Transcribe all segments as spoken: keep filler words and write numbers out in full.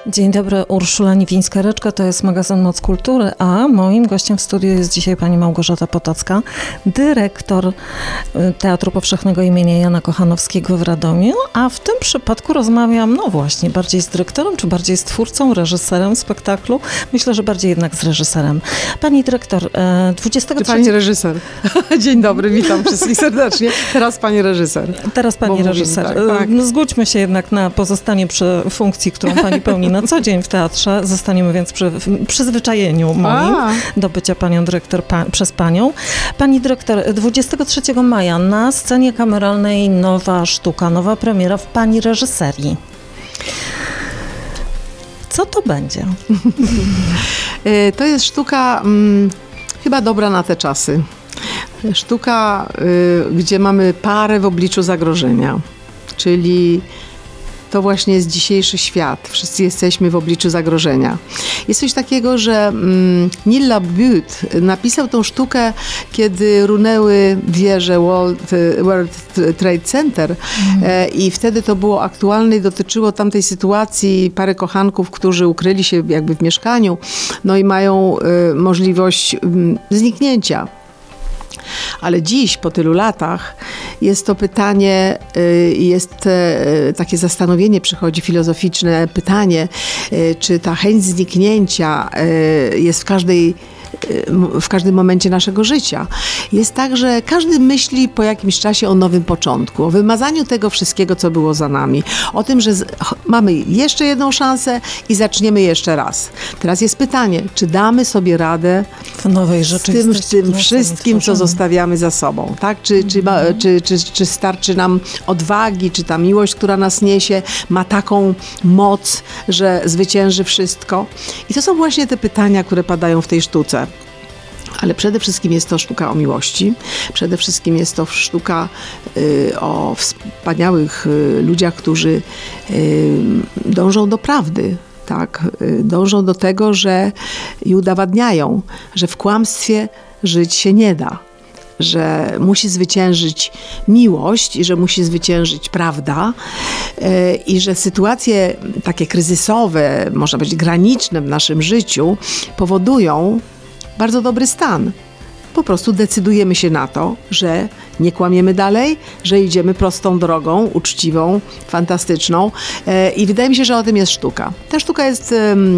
Dzień dobry, Urszula Niwińska-Ryczka, to jest magazyn Moc Kultury, a moim gościem w studiu jest dzisiaj pani Małgorzata Potocka, dyrektor Teatru Powszechnego imienia Jana Kochanowskiego w Radomiu, a w tym przypadku rozmawiam, no właśnie, bardziej z dyrektorem, czy bardziej z twórcą, reżyserem spektaklu? Myślę, że bardziej jednak z reżyserem. Pani dyrektor, dwudziestego trzeciego... Pani reżyser. Dzień dobry, witam wszystkich serdecznie. Teraz pani reżyser. Teraz pani Bo reżyser. Mówimy, tak, tak. Zgódźmy się jednak na pozostanie przy funkcji, którą pani pełni na co dzień w teatrze. Zostaniemy więc przy przyzwyczajeniu moim A. do bycia panią dyrektor pa, przez panią. Pani dyrektor, dwudziestego trzeciego maja na scenie kameralnej nowa sztuka, nowa premiera w pani reżyserii. Co to będzie? To jest sztuka hmm, chyba dobra na te czasy. Sztuka, y, gdzie mamy parę w obliczu zagrożenia, czyli to właśnie jest dzisiejszy świat. Wszyscy jesteśmy w obliczu zagrożenia. Jest coś takiego, że mm, Neil Bute napisał tą sztukę, kiedy runęły wieże World, World Trade Center mm. e, i wtedy to było aktualne i dotyczyło tamtej sytuacji pary kochanków, którzy ukryli się jakby w mieszkaniu, no i mają e, możliwość m, zniknięcia. Ale dziś, po tylu latach, jest to pytanie, jest takie zastanowienie, przychodzi filozoficzne pytanie, czy ta chęć zniknięcia jest w każdej w każdym momencie naszego życia. Jest tak, że każdy myśli po jakimś czasie o nowym początku, o wymazaniu tego wszystkiego, co było za nami, o tym, że z, mamy jeszcze jedną szansę i zaczniemy jeszcze raz. Teraz jest pytanie, czy damy sobie radę w nowej rzeczywistości, z tym, z tym wszystkim, co zostawiamy za sobą, tak? Czy, czy, mm. czy, czy, czy starczy nam odwagi, czy ta miłość, która nas niesie, ma taką moc, że zwycięży wszystko? I to są właśnie te pytania, które padają w tej sztuce. Ale przede wszystkim jest to sztuka o miłości. Przede wszystkim jest to sztuka y, o wspaniałych y, ludziach, którzy y, dążą do prawdy. Tak? Y, dążą do tego, że i udowadniają, że w kłamstwie żyć się nie da. Że musi zwyciężyć miłość i że musi zwyciężyć prawda yy, i że sytuacje takie kryzysowe, można powiedzieć graniczne w naszym życiu powodują bardzo dobry stan. Po prostu decydujemy się na to, że nie kłamiemy dalej, że idziemy prostą drogą, uczciwą, fantastyczną yy, i wydaje mi się, że o tym jest sztuka. Ta sztuka jest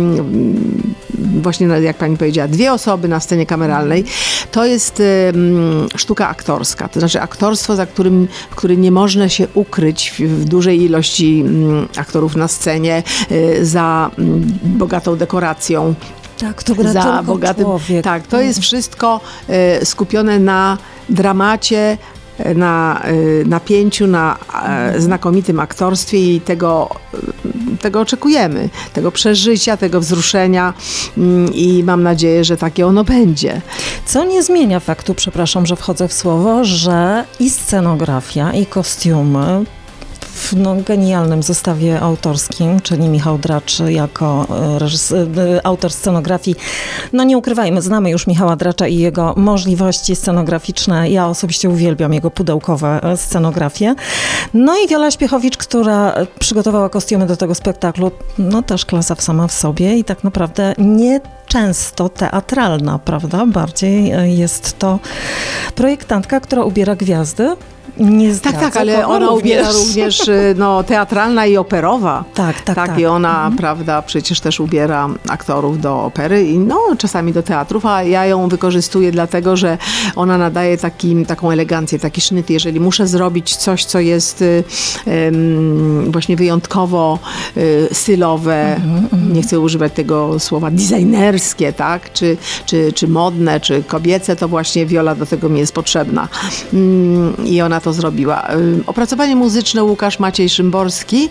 yy, właśnie, jak pani powiedziała, dwie osoby na scenie kameralnej. To jest yy, sztuka aktorska, to znaczy aktorstwo, za którym, który nie można się ukryć w, w dużej ilości yy, aktorów na scenie, yy, za yy, bogatą dekoracją. Tak, to gra za bogatym, człowiek. Tak, to jest wszystko y, skupione na dramacie, na y, napięciu, na y, znakomitym aktorstwie i tego, y, tego oczekujemy, tego przeżycia, tego wzruszenia y, i mam nadzieję, że takie ono będzie. Co nie zmienia faktu, przepraszam, że wchodzę w słowo, że i scenografia, i kostiumy w no, genialnym zestawie autorskim, czyli Michał Dracz jako reżyser, autor scenografii. No nie ukrywajmy, znamy już Michała Dracza i jego możliwości scenograficzne. Ja osobiście uwielbiam jego pudełkowe scenografie. No i Wiola Śpiechowicz, która przygotowała kostiumy do tego spektaklu, no też klasa sama w sobie i tak naprawdę nie często teatralna, prawda? Bardziej jest to projektantka, która ubiera gwiazdy. Nie zdradzę, tak, tak, ale ona również. ubiera również no, teatralna i operowa. Tak, tak, tak. tak. I ona, mhm. prawda, przecież też ubiera aktorów do opery i no, czasami do teatrów, a ja ją wykorzystuję dlatego, że ona nadaje taki, taką elegancję, taki sznyt. Jeżeli muszę zrobić coś, co jest um, właśnie wyjątkowo y, stylowe, mhm, nie chcę używać tego słowa designerskie, tak, czy, czy, czy modne, czy kobiece, to właśnie Wiola do tego mi jest potrzebna. Mm, I ona to zrobiła. Opracowanie muzyczne Łukasz Maciej Szymborski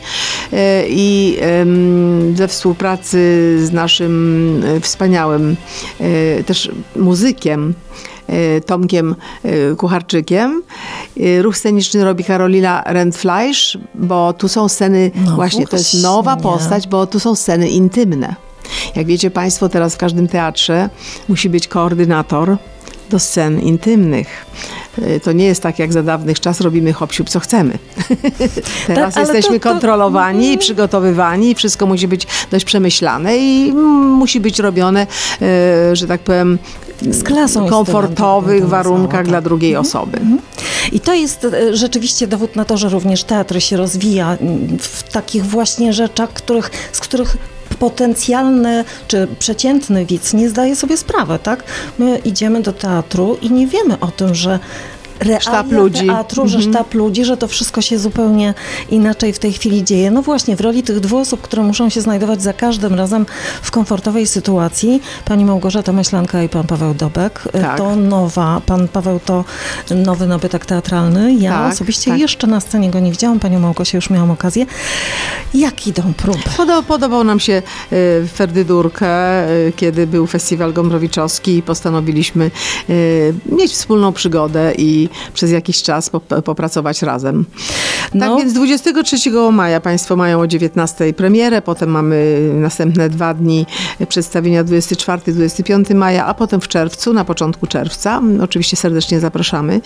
i we współpracy z naszym wspaniałym też muzykiem Tomkiem Kucharczykiem. Ruch sceniczny robi Karolina Rentfleisch, bo tu są sceny, no właśnie, to jest nowa postać, bo tu są sceny intymne. Jak wiecie państwo, teraz w każdym teatrze musi być koordynator, do scen intymnych. To nie jest tak, jak za dawnych czas robimy hop-siup, co chcemy. Teraz Tak, ale jesteśmy to- to- kontrolowani i przygotowywani, wszystko musi być dość przemyślane i mm, musi być robione, e, że tak powiem, Z klasą w komfortowych jest to warunkach tak. dla drugiej osoby. I to jest e, rzeczywiście dowód na to, że również teatr się rozwija m, w takich właśnie rzeczach, których, z których potencjalny czy przeciętny widz nie zdaje sobie sprawy, tak? My idziemy do teatru i nie wiemy o tym, że realia Sztab ludzi. teatru, że sztab ludzi, że to wszystko się zupełnie inaczej w tej chwili dzieje. No właśnie, w roli tych dwóch osób, które muszą się znajdować za każdym razem w komfortowej sytuacji, pani Małgorzata Maślanka i pan Paweł Dobek, Tak. to nowa, pan Paweł to nowy nabytek teatralny. Ja Tak, osobiście tak. jeszcze na scenie go nie widziałam, panią Małgosię już miałam okazję. Jak idą próby? Podo- Podobał nam się y, Ferdydurkę, y, kiedy był festiwal Gombrowiczowski i postanowiliśmy y, mieć wspólną przygodę i przez jakiś czas pop- popracować razem. No. Tak więc dwudziestego trzeciego maja Państwo mają o dziewiętnastej premierę, potem mamy następne dwa dni przedstawienia dwudziestego czwartego dwudziestego piątego maja, a potem w czerwcu, na początku czerwca. Oczywiście serdecznie zapraszamy.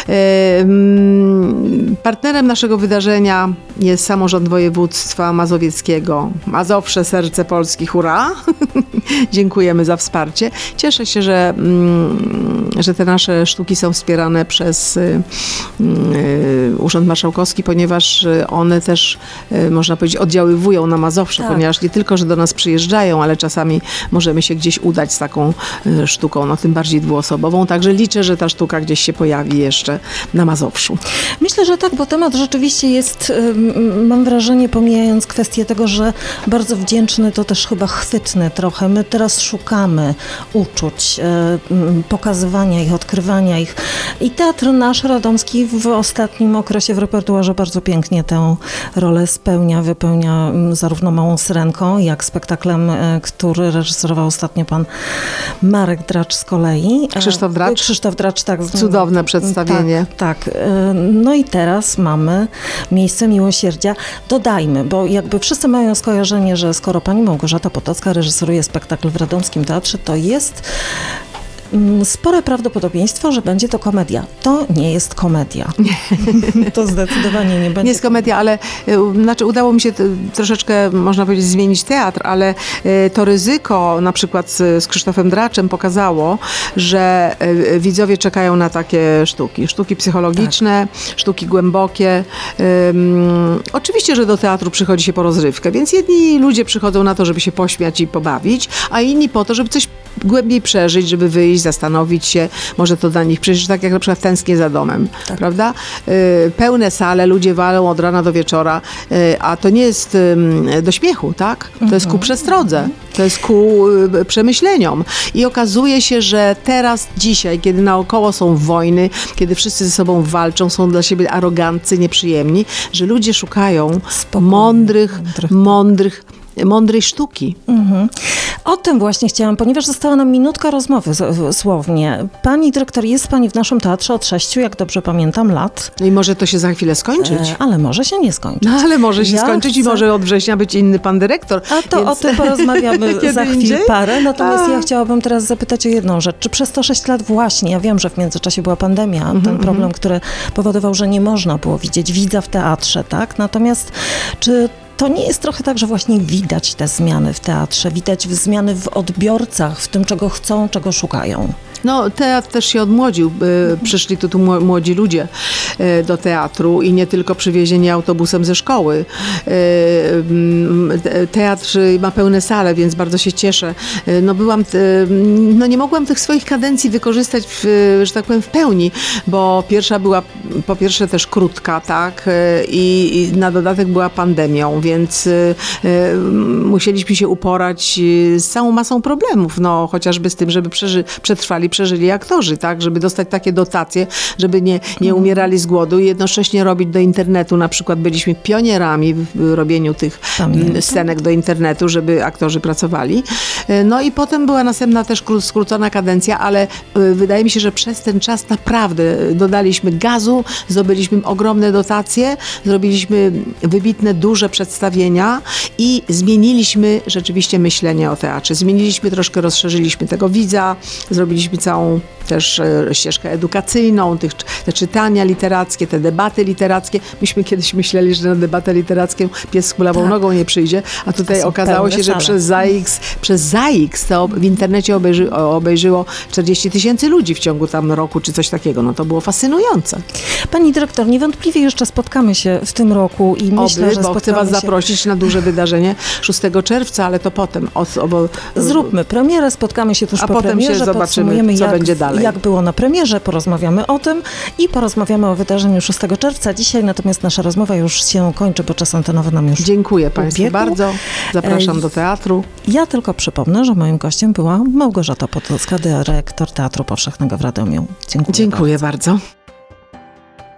Em, Partnerem naszego wydarzenia jest samorząd województwa mazowieckiego. Mazowsze, serce Polski, hurra! Dziękujemy za wsparcie. Cieszę się, że, mm, że te nasze sztuki są wspierane przez y, y, Urząd Marszałkowski, ponieważ y, one też, y, można powiedzieć, oddziaływują na Mazowsze, Tak. ponieważ nie tylko, że do nas przyjeżdżają, ale czasami możemy się gdzieś udać z taką y, sztuką, no tym bardziej dwuosobową. Także liczę, że ta sztuka gdzieś się pojawi jeszcze na Mazowszu. Myślę, że tak, bo temat rzeczywiście jest, ym, mam wrażenie, pomijając kwestię tego, że bardzo wdzięczny, to też chyba chwytny trochę. My teraz szukamy uczuć, y, ym, pokazywania ich, odkrywania ich. I teatr nasz radomski w ostatnim okresie w repertuarze bardzo pięknie tę rolę spełnia, wypełnia ym, zarówno Małą Syrenką, jak spektaklem, y, który reżyserował ostatnio pan Marek Dracz z kolei. Krzysztof E, Dracz. Krzysztof Dracz, tak. z- Cudowne przedstawienie. Tak, tak. E, No i teraz mamy Miejsce Miłosierdzia. Dodajmy, bo jakby wszyscy mają skojarzenie, że skoro pani Małgorzata Potocka reżyseruje spektakl w Radomskim Teatrze, to jest mm, spore prawdopodobieństwo, że będzie to komedia. To nie jest komedia. To zdecydowanie nie będzie. Nie jest komedia, ale y, znaczy udało mi się t- troszeczkę, można powiedzieć, zmienić teatr, ale y, to ryzyko na przykład z, z Krzysztofem Draczem pokazało, że y, widzowie czekają na takie sztuki. Sztuki psychologiczne, sztuki głębokie. Ym, oczywiście, że do teatru przychodzi się po rozrywkę, więc jedni ludzie przychodzą na to, żeby się pośmiać i pobawić, a inni po to, żeby coś głębiej przeżyć, żeby wyjść, zastanowić się, może to dla nich przecież tak jak na przykład Tęsknię za domem, Tak. prawda? Y, pełne sale, ludzie walą od rana do wieczora, y, a to nie jest y, do śmiechu, tak? To jest ku przestrodze, to jest ku y, przemyśleniom. I okazuje się, że teraz, dzisiaj, kiedy naokoło są wojny, kiedy wszyscy ze sobą walczą, są dla siebie aroganccy, nieprzyjemni, że ludzie szukają Spokojnie, mądrych, mądrych. mądrych, mądrej sztuki. Mhm. O tym właśnie chciałam, ponieważ została nam minutka rozmowy z- słownie. Pani dyrektor, jest pani w naszym teatrze od sześciu, jak dobrze pamiętam, lat, No i może to się za chwilę skończyć. e, ale może się nie skończyć. No ale może się Ja skończyć i chcę- może od września być inny pan dyrektor. A to więc o tym porozmawiamy kiedy za chwilę indziej? parę. Natomiast Tak. ja chciałabym teraz zapytać o jedną rzecz. Czy przez to sześć lat właśnie, ja wiem, że w międzyczasie była pandemia, Mhm, ten problem, który powodował, że nie można było widzieć widza w teatrze, tak? Natomiast czy to nie jest trochę tak, że właśnie widać te zmiany w teatrze, widać zmiany w odbiorcach, w tym, czego chcą, czego szukają? No, teatr też się odmłodził. Y, Przyszli tu, tu mło- młodzi ludzie y, do teatru i nie tylko przywiezieni autobusem ze szkoły. Y, mm, te- Teatr ma pełne sale, więc bardzo się cieszę. Y, No byłam, t- no nie mogłam tych swoich kadencji wykorzystać, w, że tak powiem, w pełni, bo pierwsza była po pierwsze też krótka, tak, y, i, i na dodatek była pandemią, więc y, y, musieliśmy się uporać y, z całą masą problemów, no chociażby z tym, żeby przeży- przetrwali, przeżyli aktorzy, tak, żeby dostać takie dotacje, żeby nie, nie umierali z głodu i jednocześnie robić do internetu, na przykład byliśmy pionierami w w robieniu tych Pamiętam. mm, scenek do internetu, żeby aktorzy pracowali. Y, No i potem była następna też kró- skrócona kadencja, ale y, wydaje mi się, że przez ten czas naprawdę dodaliśmy gazu, zdobyliśmy ogromne dotacje, zrobiliśmy wybitne, duże przedstawienia i zmieniliśmy rzeczywiście myślenie o teatrze. Zmieniliśmy troszkę, rozszerzyliśmy tego widza, zrobiliśmy mieliśmy całą też e, ścieżkę edukacyjną, tych, te czytania literackie, te debaty literackie. Myśmy kiedyś myśleli, że na debatę literacką pies z kulawą Tak. nogą nie przyjdzie, a tutaj To są okazało pełne się, że sale. przez ZAIKS, przez ZAIKS to w internecie obejrzy, obejrzyło czterdzieści tysięcy ludzi w ciągu tam roku, czy coś takiego. No to było fascynujące. Pani dyrektor, niewątpliwie jeszcze spotkamy się w tym roku i myślę, Oby, że bo chcę spotkamy was się... zaprosić na duże wydarzenie szóstego czerwca, ale to potem. O, o, bo, Zróbmy premierę, spotkamy się tuż A po potem się premierze, zobaczymy, podsumujemy, co jak, będzie dalej. jak było na premierze, porozmawiamy o tym i porozmawiamy o wydarzeniu szóstego czerwca. Dzisiaj natomiast nasza rozmowa już się kończy, bo czas antenowy nam już Dziękuję Państwu ubiegł. bardzo. Zapraszam do teatru. Ja tylko przypomnę, że moim gościem była Małgorzata Podolska, dyrektor Teatru Powszechnego w Radomiu. Dziękuję. Dziękuję bardzo.